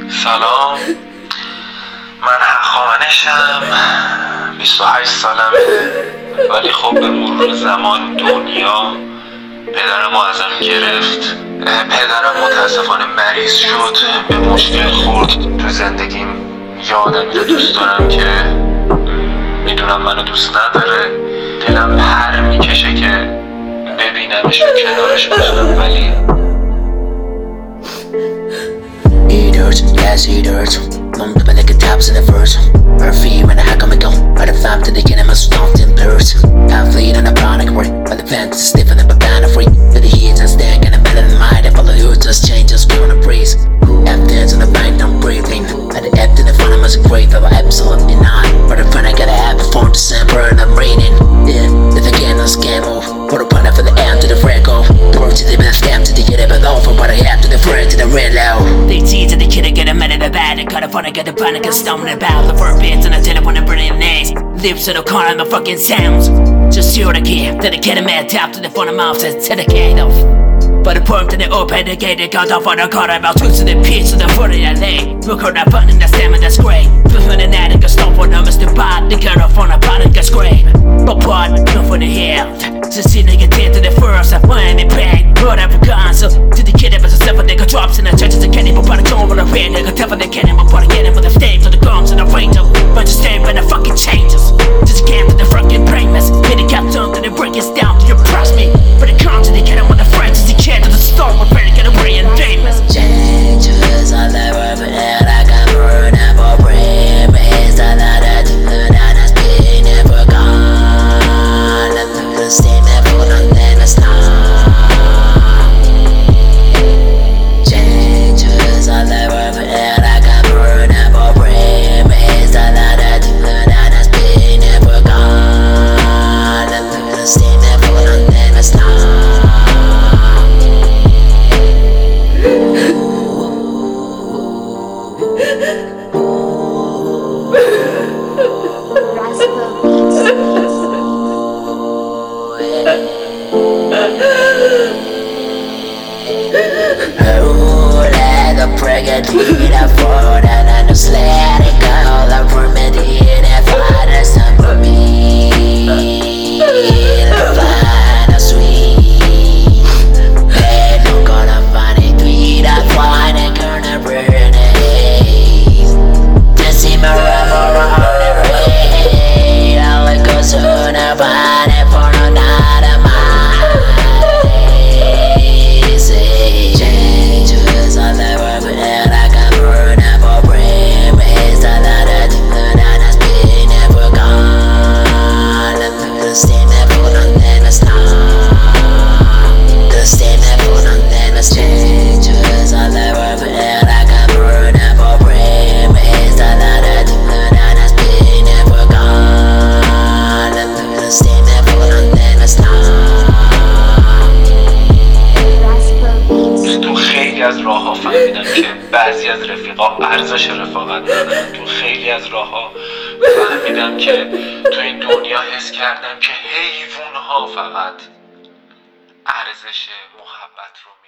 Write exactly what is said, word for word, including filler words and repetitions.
سلام، من حقانشم، بیست و هشت سالمه، ولی خب به مرور زمان دنیا پدرم رو ازم گرفت. پدرم متاسفانه مریض شد، به مشکل خورد تو زندگیم. یادم رو دوست دارم که میدونم منو دوست نداره، دلم پر میکشه که ببینمش و کنارش باشم، ولی Eat dirt, yes eat dirt. Mom to like a taps in the first. Her feet when I hack on my go. By the fam to the get him a stomped in birds. Half lead on a product word. By the fence is stiff and the banana free. To the heat and stank and a better than mine. If all the hood just changes, we on a breeze. F dance on the bank, I'm breathing. At the F in the front, I'm as a grave of absolutely not. But the front I gotta have before December and I'm reading. Yeah, if again on scam off. Put a punter for the M to the Franco. The work to the best scam to the get it, but over what I have to the friend to the red low. They tease and the kid get a man in the bad. They cut a fun, I get the panic and stumbling about. The first beats and I tell it when I'm brilliant names. Lips to the car and the fucking sounds. Just hear the key, then the kid a man tap to the front of mouth and to the gate off. But the point to the open the gate, they got off on the car about two to the pitch to the foot of the lane. Look at that button, that's them and that's great. Flipping an addict, a stop for them, Mister Bad. They cut off on a panic, a scrape. But what, not for the health. Just see nigga dead to the first, I find me pain. Whatever cancel. To the kid, it was a step, they got drops in the churches, they can't even put a tone on the red. They got tougher, they can't even put a get in for the staves of the gums and the range of. But just stay when the fucking changes. Just can't put the fucking brain mess. Handicap something, they break us down to impress me. But the counter, they get them with the friends, they can't to the start, we're ready to get away and famous. Changes all over, but then I got burned up for brain. Based on that, I do that, that's been never gone. I lose the same level, nothing to stop. Changes all over, but then I got burned up for brain. Based on that, I do that, that's been never gone. I lose the same level, nothing to stop. The pregadina for that and just let it go. The permitted if I just for me. The fine is sweet. Hey, don't gonna find it tweet. I find it gonna burn it. Just see my rubber on the rain. I'll let go soon about it for another mind. از راه ها فهمیدم که بعضی از رفیقا ارزش رفاقت ندارن. تو خیلی از راه ها فهمیدم که تو این دنیا حس کردم که حیوان ها فقط ارزش محبت رو